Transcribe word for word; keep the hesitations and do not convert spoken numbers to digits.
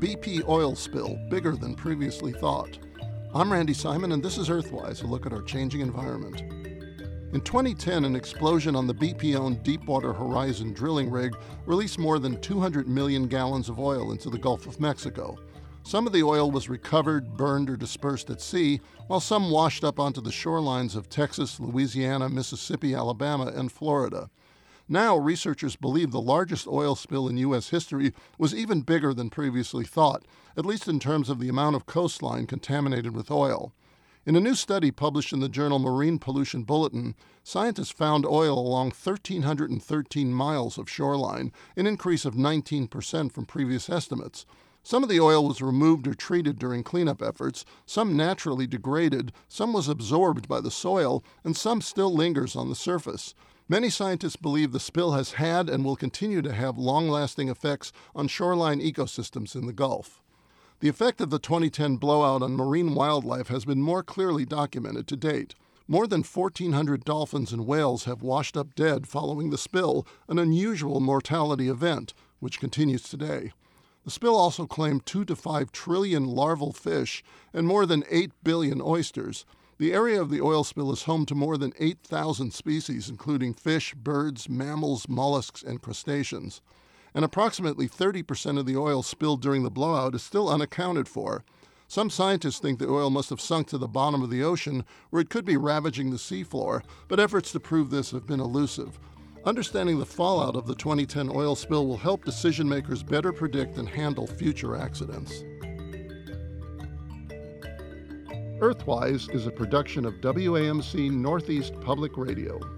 B P oil spill bigger than previously thought? I'm Randy Simon, and this is Earthwise, a look at our changing environment. In twenty ten, an explosion on the B P-owned Deepwater Horizon drilling rig released more than two hundred million gallons of oil into the Gulf of Mexico. Some of the oil was recovered, burned, or dispersed at sea, while some washed up onto the shorelines of Texas, Louisiana, Mississippi, Alabama, and Florida. Now, researchers believe the largest oil spill in U S history was even bigger than previously thought, at least in terms of the amount of coastline contaminated with oil. In a new study published in the journal Marine Pollution Bulletin, scientists found oil along one thousand three hundred thirteen miles of shoreline, an increase of nineteen percent from previous estimates. Some of the oil was removed or treated during cleanup efforts, some naturally degraded, some was absorbed by the soil, and some still lingers on the surface. Many scientists believe the spill has had and will continue to have long-lasting effects on shoreline ecosystems in the Gulf. The effect of the twenty ten blowout on marine wildlife has been more clearly documented to date. More than fourteen hundred dolphins and whales have washed up dead following the spill, an unusual mortality event, which continues today. The spill also claimed two to five trillion larval fish and more than eight billion oysters. The area of the oil spill is home to more than eight thousand species, including fish, birds, mammals, mollusks, and crustaceans. And approximately thirty percent of the oil spilled during the blowout is still unaccounted for. Some scientists think the oil must have sunk to the bottom of the ocean, where it could be ravaging the seafloor, but efforts to prove this have been elusive. Understanding the fallout of the twenty ten oil spill will help decision-makers better predict and handle future accidents. Earthwise is a production of W A M C Northeast Public Radio.